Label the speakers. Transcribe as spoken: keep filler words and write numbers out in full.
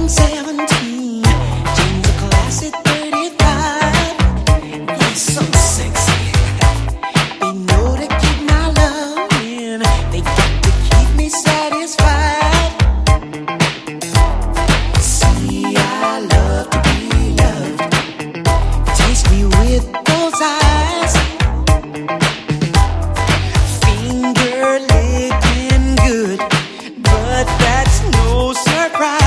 Speaker 1: seventeen, jeans a classic thirty-five. That's so sexy. They know to keep my love in. They got to keep me satisfied. See, I love to be loved. Taste me with those eyes. Finger licking good, but that's no surprise.